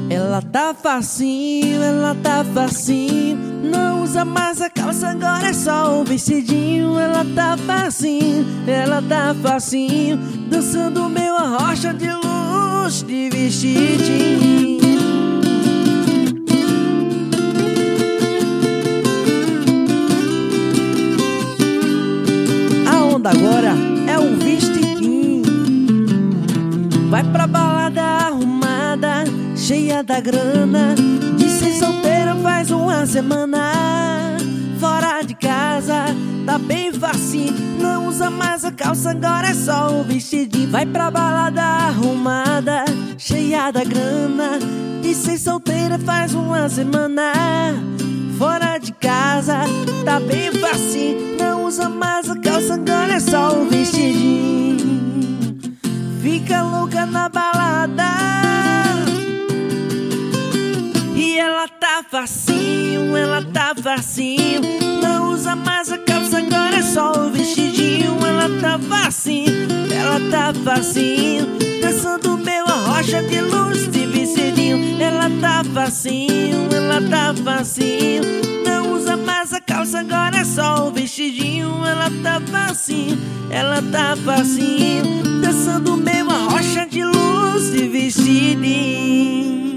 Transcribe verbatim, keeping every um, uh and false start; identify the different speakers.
Speaker 1: Ela tá facinho, ela tá facinho. Não usa mais a calça, agora é só o vestidinho. Ela tá facinho, ela tá facinho, dançando meu arrocha de luz de vestidinho. A onda agora é o vestidinho. Vai pra balada arrumada, cheia da grana, de ser solteira faz uma semana. Fora de casa, tá bem facinho, não usa mais a calça, agora é só o vestidinho. Vai pra balada arrumada, cheia da grana, de ser solteira faz uma semana. Fora de casa, tá bem facinho, não usa mais a calça, agora é só o vestidinho. Fica louca na balada e ela tá facinho, ela tá facinho, não usa mais a calça, agora é só o vestidinho. Ela tá facinho, ela tá facinho, dançando meu arrocha de luz de vestidinho. Ela tá facinho, ela tá facinho, não usa mais a calça, agora é só o vestidinho. Ela tá facinho, ela tá facinho, dançando meu arrocha de luz de vestidinho.